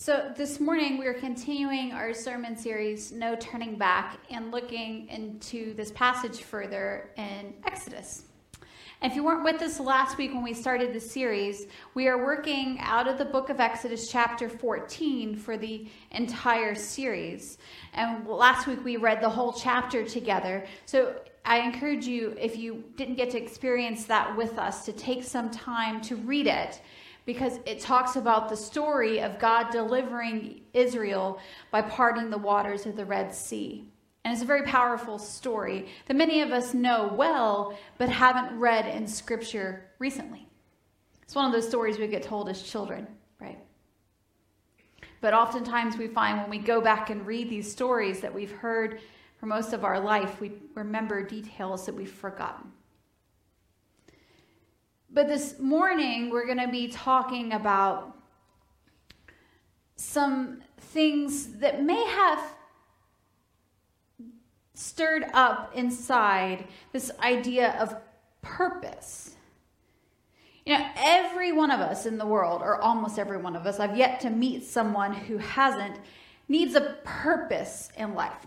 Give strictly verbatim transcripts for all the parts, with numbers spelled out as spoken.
So this morning we are continuing our sermon series, No Turning Back, and looking into this passage further in Exodus. And if you weren't with us last week when we started the series, we are working out of the book of Exodus chapter fourteen for the entire series. And last week we read the whole chapter together. So I encourage you, if you didn't get to experience that with us, to take some time to read it, because it talks about the story of God delivering Israel by parting the waters of the Red Sea. And it's a very powerful story that many of us know well, but haven't read in Scripture recently. It's one of those stories we get told as children, right? But oftentimes we find when we go back and read these stories that we've heard for most of our life, we remember details that we've forgotten. But this morning, we're going to be talking about some things that may have stirred up inside this idea of purpose. You know, every one of us in the world, or almost every one of us, I've yet to meet someone who hasn't, needs a purpose in life.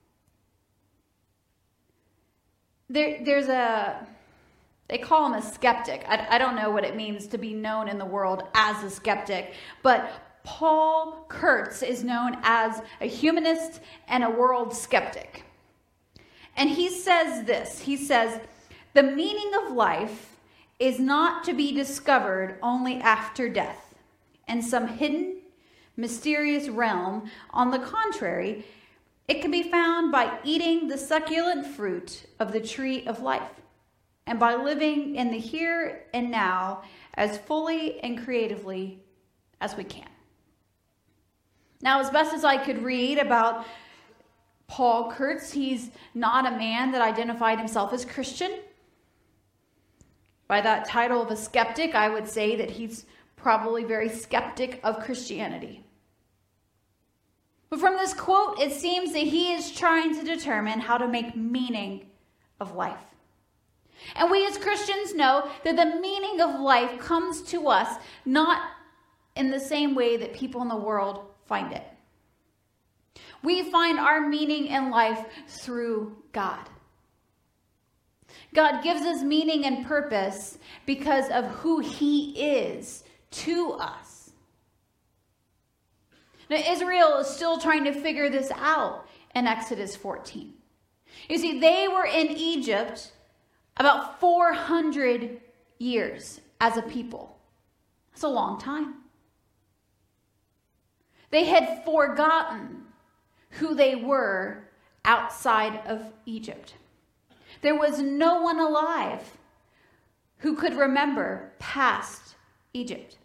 There, there's a... They call him a skeptic. I, I don't know what it means to be known in the world as a skeptic, but Paul Kurtz is known as a humanist and a world skeptic. And he says this, he says, the meaning of life is not to be discovered only after death, in some hidden, mysterious realm. On the contrary, it can be found by eating the succulent fruit of the tree of life, and by living in the here and now as fully and creatively as we can. Now, as best as I could read about Paul Kurtz, he's not a man that identified himself as Christian. By that title of a skeptic, I would say that he's probably very skeptic of Christianity. But from this quote, it seems that he is trying to determine how to make meaning of life. And we as Christians know that the meaning of life comes to us not in the same way that people in the world find it. We find our meaning in life through God. God gives us meaning and purpose because of who He is to us. Now, Israel is still trying to figure this out in Exodus fourteen. You see, they were in Egypt about four hundred years as a people. That's a long time. They had forgotten who they were outside of Egypt. There was no one alive who could remember past Egypt.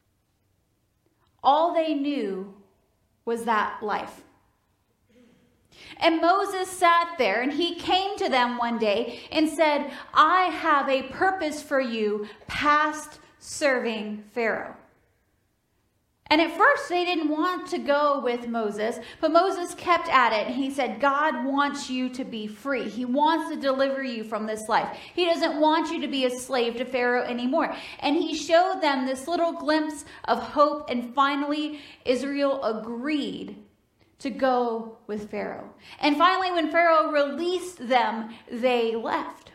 All they knew was that life. And Moses sat there and he came to them one day and said, I have a purpose for you past serving Pharaoh. And at first they didn't want to go with Moses, but Moses kept at it. And he said, God wants you to be free. He wants to deliver you from this life. He doesn't want you to be a slave to Pharaoh anymore. And he showed them this little glimpse of hope. And finally, Israel agreed to go with Pharaoh. And finally, when Pharaoh released them, they left.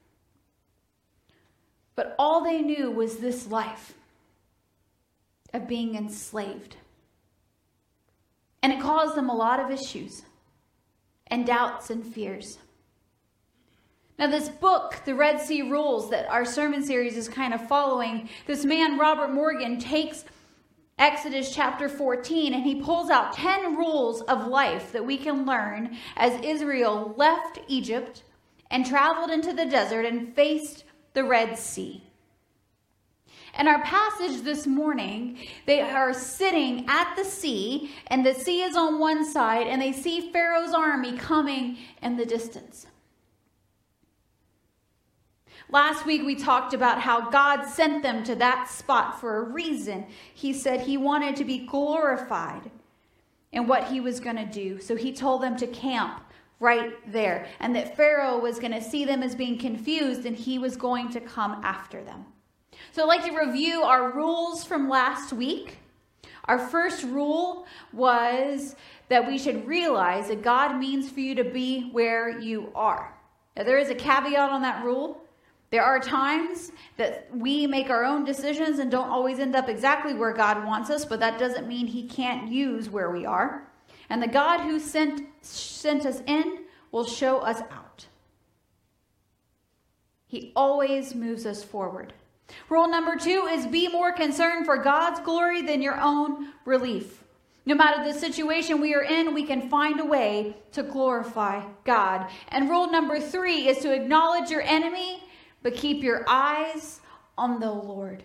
But all they knew was this life of being enslaved. And it caused them a lot of issues and doubts and fears. Now, this book, The Red Sea Rules, that our sermon series is kind of following, this man, Robert Morgan, takes Exodus chapter fourteen, and he pulls out ten rules of life that we can learn as Israel left Egypt and traveled into the desert and faced the Red Sea. In our passage this morning, they are sitting at the sea, and the sea is on one side, and they see Pharaoh's army coming in the distance. Last week we talked about how God sent them to that spot for a reason. He said he wanted to be glorified in what he was going to do. So he told them to camp right there, and that Pharaoh was going to see them as being confused, and he was going to come after them. So I'd like to review our rules from last week. Our first rule was that we should realize that God means for you to be where you are. Now, there is a caveat on that rule. There are times that we make our own decisions and don't always end up exactly where God wants us, but that doesn't mean he can't use where we are. And the God who sent, sent us in will show us out. He always moves us forward. Rule number two is be more concerned for God's glory than your own relief. No matter the situation we are in, we can find a way to glorify God. And rule number three is to acknowledge your enemy, but keep your eyes on the Lord.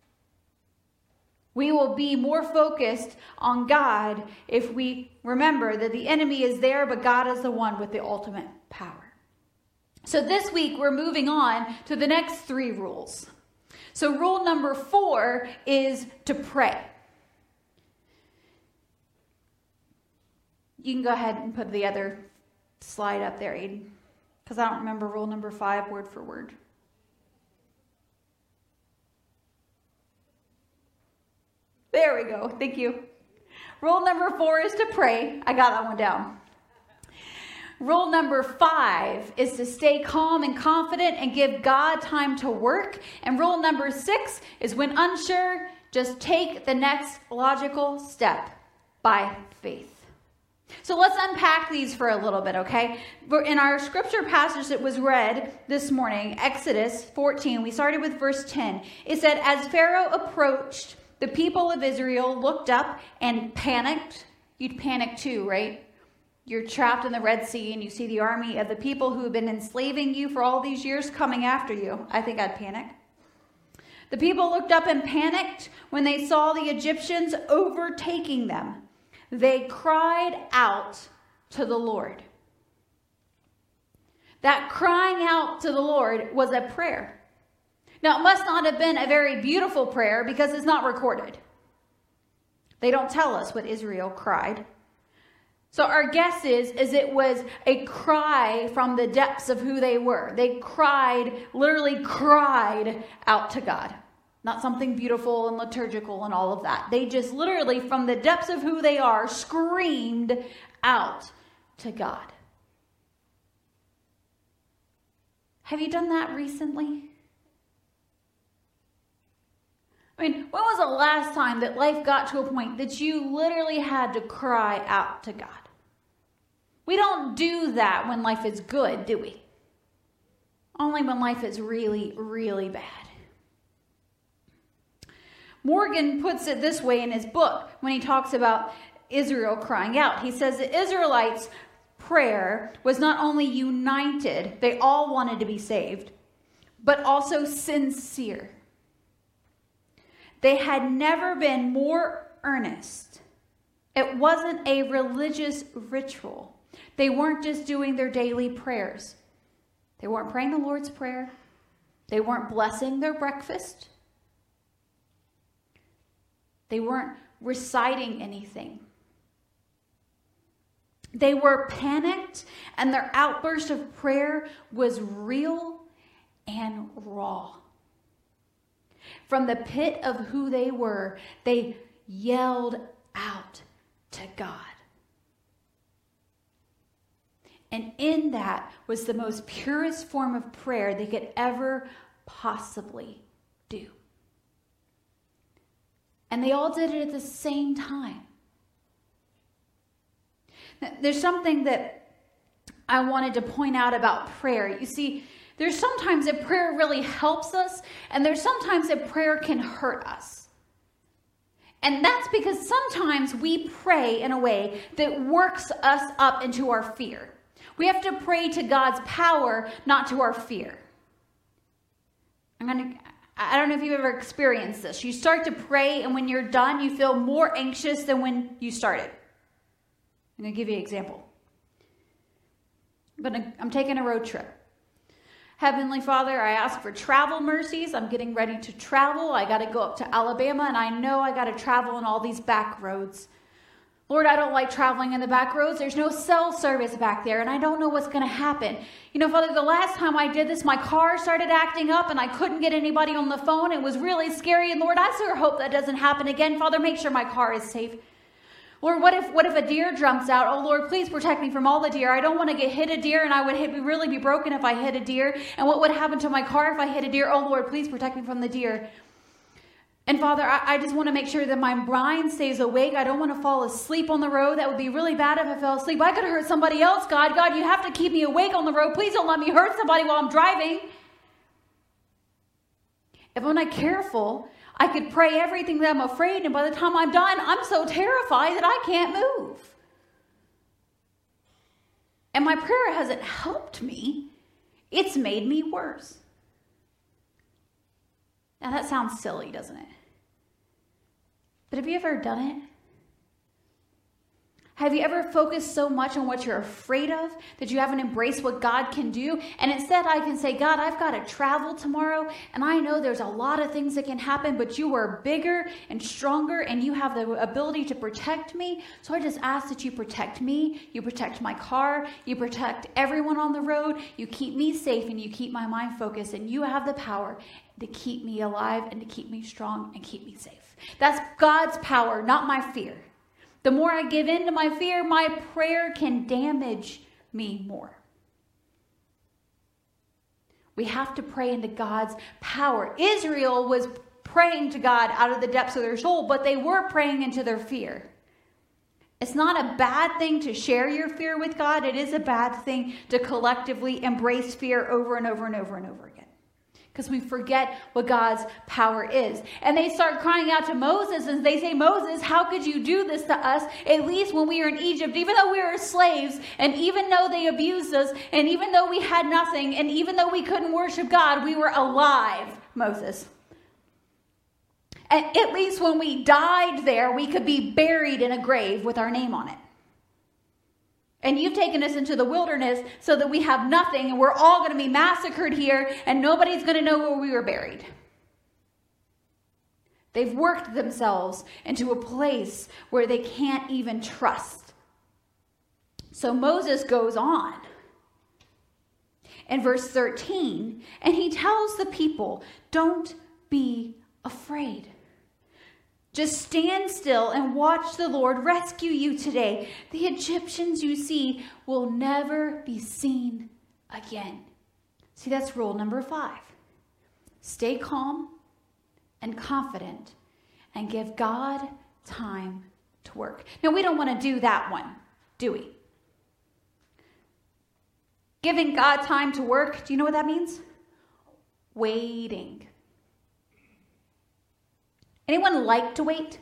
We will be more focused on God if we remember that the enemy is there, but God is the one with the ultimate power. So this week, we're moving on to the next three rules. So rule number four is to pray. You can go ahead and put the other slide up there, Aiden, because I don't remember rule number five word for word. There we go. Thank you. Rule number four is to pray. I got that one down. Rule number five is to stay calm and confident and give God time to work. And rule number six is when unsure, just take the next logical step by faith. So let's unpack these for a little bit, okay? In our scripture passage that was read this morning, Exodus fourteen, we started with verse ten. It said, as Pharaoh approached, the people of Israel looked up and panicked. You'd panic too, right? You're trapped in the Red Sea and you see the army of the people who have been enslaving you for all these years coming after you. I think I'd panic. The people looked up and panicked when they saw the Egyptians overtaking them. They cried out to the Lord. That crying out to the Lord was a prayer. Now, it must not have been a very beautiful prayer because it's not recorded. They don't tell us what Israel cried. So our guess is, is it was a cry from the depths of who they were. They cried, literally cried out to God. Not something beautiful and liturgical and all of that. They just literally, from the depths of who they are, screamed out to God. Have you done that recently? I mean, when was the last time that life got to a point that you literally had to cry out to God? We don't do that when life is good, do we? Only when life is really, really bad. Morgan puts it this way in his book when he talks about Israel crying out. He says the Israelites' prayer was not only united, they all wanted to be saved, but also sincere. They had never been more earnest. It wasn't a religious ritual. They weren't just doing their daily prayers. They weren't praying the Lord's Prayer. They weren't blessing their breakfast. They weren't reciting anything. They were panicked, and their outburst of prayer was real and raw. From the pit of who they were, they yelled out to God. And in that was the most purest form of prayer they could ever possibly do. And they all did it at the same time. Now, there's something that I wanted to point out about prayer. You see, there's sometimes that prayer really helps us, and there's sometimes that prayer can hurt us. And that's because sometimes we pray in a way that works us up into our fear. We have to pray to God's power, not to our fear. I'm going to, I don't know if you've ever experienced this. You start to pray, and when you're done, you feel more anxious than when you started. I'm going to give you an example. But I'm taking a road trip. Heavenly Father, I ask for travel mercies. I'm getting ready to travel. I got to go up to Alabama, and I know I got to travel on all these back roads. Lord, I don't like traveling in the back roads. There's no cell service back there, and I don't know what's going to happen. You know, Father, the last time I did this, my car started acting up, and I couldn't get anybody on the phone. It was really scary, and Lord, I sure hope that doesn't happen again. Father, make sure my car is safe. Lord, what if what if a deer jumps out? Oh, Lord, please protect me from all the deer. I don't want to get hit a deer, and I would hit, really be broken if I hit a deer. And what would happen to my car if I hit a deer? Oh, Lord, please protect me from the deer. And Father, I, I just want to make sure that my mind stays awake. I don't want to fall asleep on the road. That would be really bad if I fell asleep. I could hurt somebody else, God. God, you have to keep me awake on the road. Please don't let me hurt somebody while I'm driving. If I'm not careful, I could pray everything that I'm afraid, and by the time I'm done, I'm so terrified that I can't move. And my prayer hasn't helped me. It's made me worse. Now that sounds silly, doesn't it? But have you ever done it? Have you ever focused so much on what you're afraid of that you haven't embraced what God can do? And instead I can say, God, I've got to travel tomorrow, and I know there's a lot of things that can happen, but you are bigger and stronger, and you have the ability to protect me. So I just ask that you protect me, you protect my car, you protect everyone on the road, you keep me safe, and you keep my mind focused, and you have the power to keep me alive and to keep me strong and keep me safe. That's God's power, not my fear. The more I give in to my fear, my prayer can damage me more. We have to pray into God's power. Israel was praying to God out of the depths of their soul, but they were praying into their fear. It's not a bad thing to share your fear with God. It is a bad thing to collectively embrace fear over and over and over and over again, because we forget what God's power is. And they start crying out to Moses, and they say, Moses, how could you do this to us? At least when we were in Egypt, even though we were slaves, and even though they abused us, and even though we had nothing, and even though we couldn't worship God, we were alive, Moses. And at least when we died there, we could be buried in a grave with our name on it. And you've taken us into the wilderness so that we have nothing, and we're all going to be massacred here, and nobody's going to know where we were buried. They've worked themselves into a place where they can't even trust. So Moses goes on in verse thirteen, and he tells the people, don't be afraid. Just stand still and watch the Lord rescue you today. The Egyptians you see will never be seen again. See, that's rule number five. Stay calm and confident and give God time to work. Now, we don't want to do that one, do we? Giving God time to work, do you know what that means? Waiting. Anyone like to wait?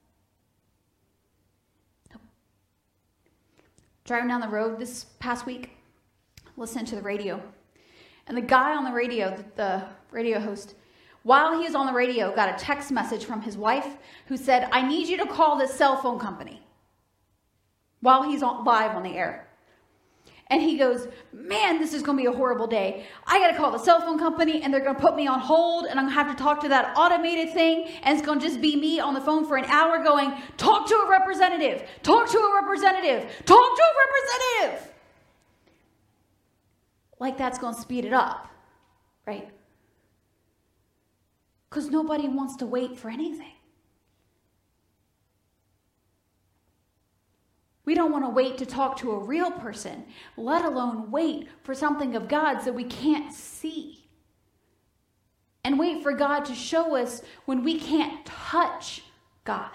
No. Driving down the road this past week, listening to the radio. And the guy on the radio, the radio host, while he was on the radio, got a text message from his wife who said, I need you to call this cell phone company, while he's on, live on the air. And he goes, man, this is going to be a horrible day. I got to call the cell phone company, and they're going to put me on hold, and I'm going to have to talk to that automated thing, and it's going to just be me on the phone for an hour going, talk to a representative, talk to a representative, talk to a representative. Like that's going to speed it up, right? Because nobody wants to wait for anything. We don't want to wait to talk to a real person, let alone wait for something of God's that we can't see. And wait for God to show us when we can't touch God.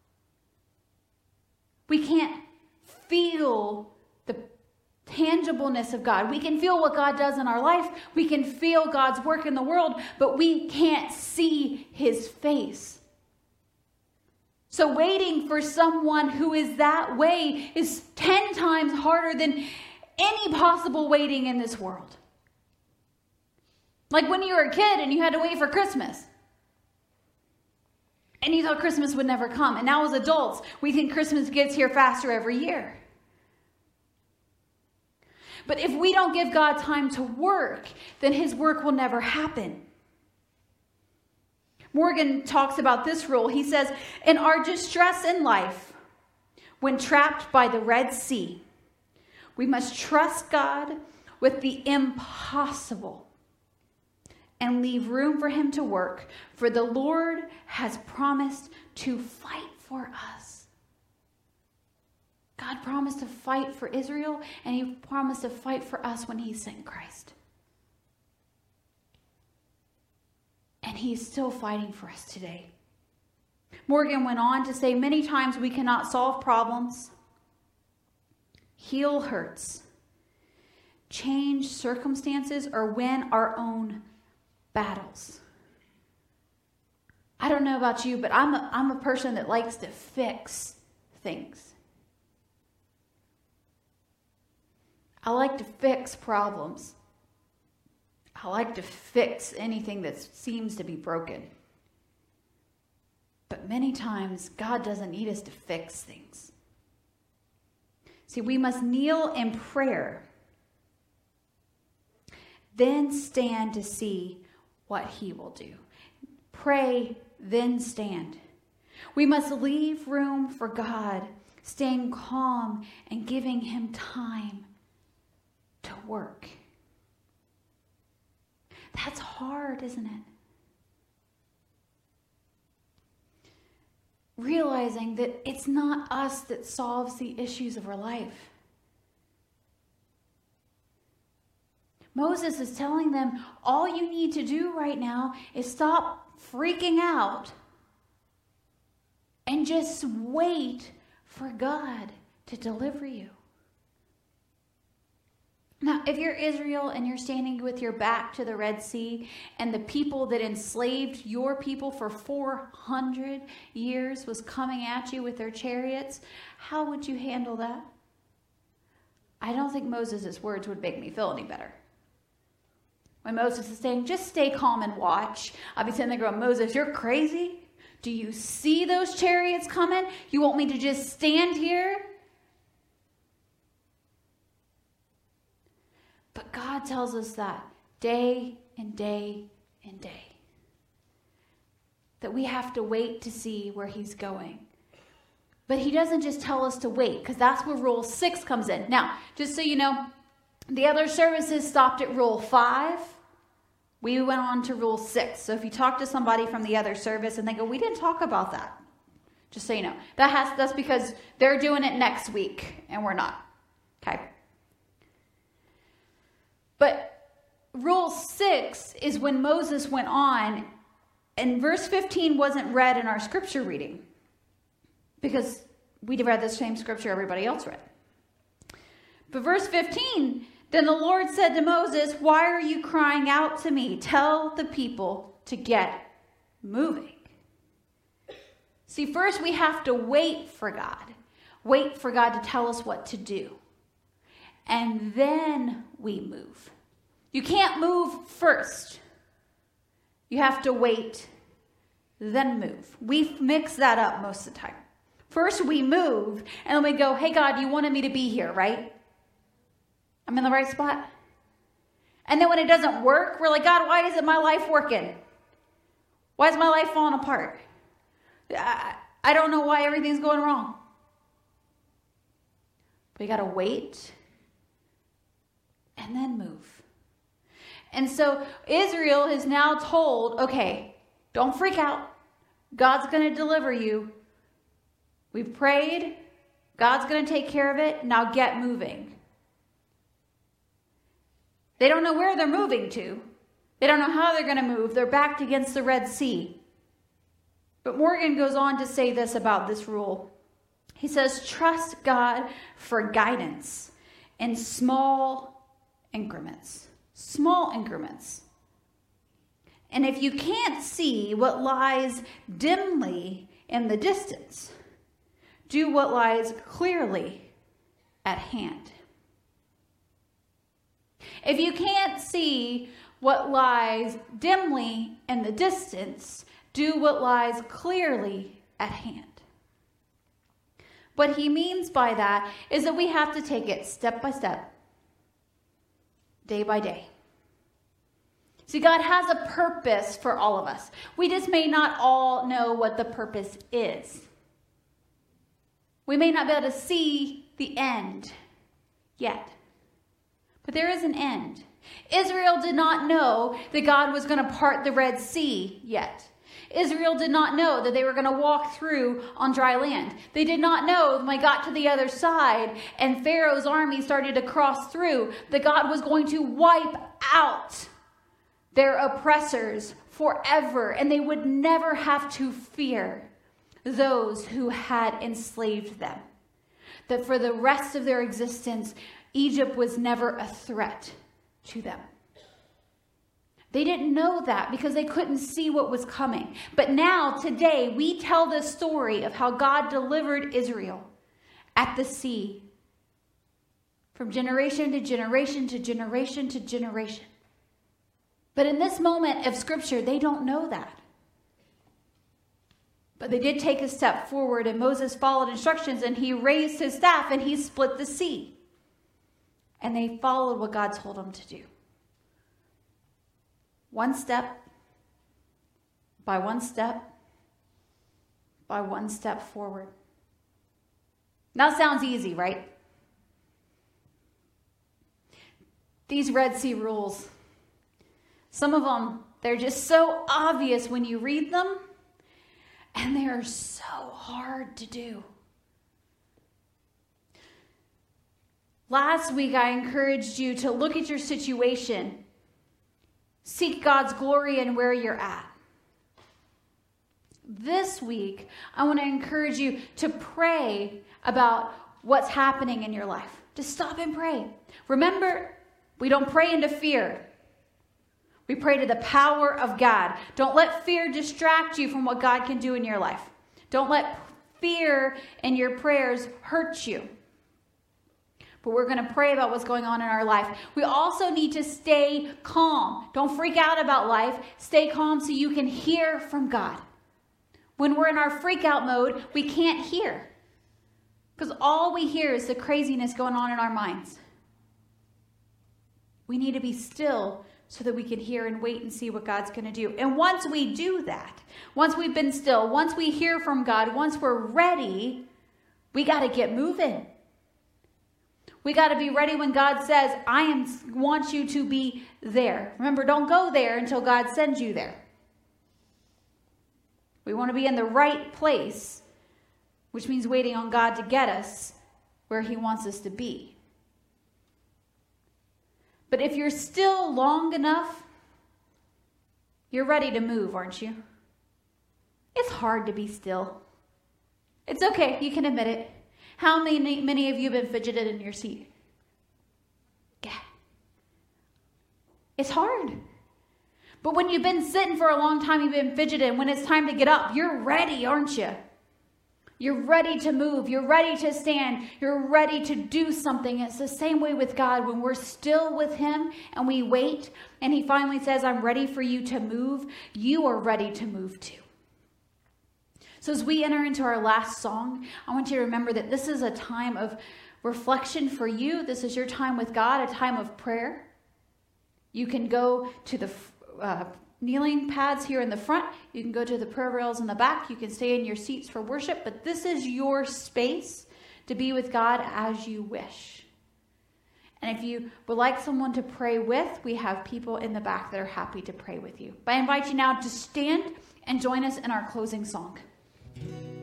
We can't feel the tangibleness of God. We can feel what God does in our life. We can feel God's work in the world, but we can't see his face. So waiting for someone who is that way is ten times harder than any possible waiting in this world. Like when you were a kid and you had to wait for Christmas. And you thought Christmas would never come. And now as adults, we think Christmas gets here faster every year. But if we don't give God time to work, then his work will never happen. Morgan talks about this rule. He says, in our distress in life, when trapped by the Red Sea. We must trust God with the impossible and leave room for him to work, for the Lord has promised to fight for us. God promised to fight for Israel, and he promised to fight for us when he sent Christ. And he's still fighting for us today. Morgan went on to say, many times we cannot solve problems, heal hurts, change circumstances, or win our own battles. I don't know about you, but I'm a, I'm a person that likes to fix things. I like to fix problems. I like to fix anything that seems to be broken. But many times, God doesn't need us to fix things. See, we must kneel in prayer, then stand to see what he will do. Pray, then stand. We must leave room for God, staying calm and giving him time to work. That's hard, isn't it? Realizing that it's not us that solves the issues of our life. Moses is telling them, all you need to do right now is stop freaking out and just wait for God to deliver you. Now, if you're Israel and you're standing with your back to the Red Sea, and the people that enslaved your people for four hundred years was coming at you with their chariots, how would you handle that? I don't think Moses' words would make me feel any better. When Moses is saying, just stay calm and watch, I'll be sitting there going, Moses, you're crazy? Do you see those chariots coming? You want me to just stand here? But God tells us that day and day and day. That we have to wait to see where he's going. But he doesn't just tell us to wait, because that's where rule six comes in. Now, just so you know, the other services stopped at rule five. We went on to rule six. So if you talk to somebody from the other service and they go, we didn't talk about that. Just so you know. That has that's because they're doing it next week and we're not. Okay. But rule six is when Moses went on, and verse fifteen wasn't read in our scripture reading because we read the same scripture everybody else read. But verse fifteen, then the Lord said to Moses, why are you crying out to me? Tell the people to get moving. See, first we have to wait for God. Wait for God to tell us what to do. And then we move. You can't move first. You have to wait, then move. We mix that up most of the time. First we move, and then we go, hey God, you wanted me to be here, right? I'm in the right spot. And then when it doesn't work, we're like, God, why isn't my life working? Why is my life falling apart? I, I don't know why everything's going wrong. We got to wait and then move. And so Israel is now told, okay, don't freak out. God's going to deliver you. We've prayed. God's going to take care of it. Now get moving. They don't know where they're moving to. They don't know how they're going to move. They're backed against the Red Sea. But Morgan goes on to say this about this rule. He says, trust God for guidance in small increments. Small increments. And if you can't see what lies dimly in the distance, do what lies clearly at hand. If you can't see what lies dimly in the distance, do what lies clearly at hand. What he means by that is that we have to take it step by step, day by day. See, God has a purpose for all of us. We just may not all know what the purpose is. We may not be able to see the end yet, but there is an end. Israel did not know that God was going to part the Red Sea yet. Israel did not know that they were going to walk through on dry land. They did not know when they got to the other side and Pharaoh's army started to cross through that God was going to wipe out their oppressors forever, and they would never have to fear those who had enslaved them. That for the rest of their existence, Egypt was never a threat to them. They didn't know that because they couldn't see what was coming. But now, today, we tell the story of how God delivered Israel at the sea from generation to generation to generation to generation. But in this moment of Scripture, they don't know that. But they did take a step forward, and Moses followed instructions, and he raised his staff, and he split the sea. And they followed what God told them to do. One step by one step by one step forward. Now sounds easy, right? These Red Sea rules, some of them, they're just so obvious when you read them, and they are so hard to do. Last week, I encouraged you to look at your situation. Seek God's glory in where you're at. This week, I want to encourage you to pray about what's happening in your life. Just stop and pray. Remember, we don't pray into fear. We pray to the power of God. Don't let fear distract you from what God can do in your life. Don't let fear in your prayers hurt you. But we're going to pray about what's going on in our life. We also need to stay calm. Don't freak out about life. Stay calm so you can hear from God. When we're in our freak out mode, we can't hear. Because all we hear is the craziness going on in our minds. We need to be still so that we can hear and wait and see what God's going to do. And once we do that, once we've been still, once we hear from God, once we're ready, we got to get moving. We got to be ready when God says, I am, want you to be there. Remember, don't go there until God sends you there. We want to be in the right place, which means waiting on God to get us where he wants us to be. But if you're still long enough, you're ready to move, aren't you? It's hard to be still. It's okay. You can admit it. How many, many of you have been fidgeted in your seat? Yeah. It's hard. But when you've been sitting for a long time, you've been fidgeted. When it's time to get up, you're ready, aren't you? You're ready to move. You're ready to stand. You're ready to do something. It's the same way with God. When we're still with him and we wait and he finally says, I'm ready for you to move, you are ready to move too. So as we enter into our last song, I want you to remember that this is a time of reflection for you. This is your time with God, a time of prayer. You can go to the uh, kneeling pads here in the front. You can go to the prayer rails in the back. You can stay in your seats for worship. But this is your space to be with God as you wish. And if you would like someone to pray with, we have people in the back that are happy to pray with you. But I invite you now to stand and join us in our closing song.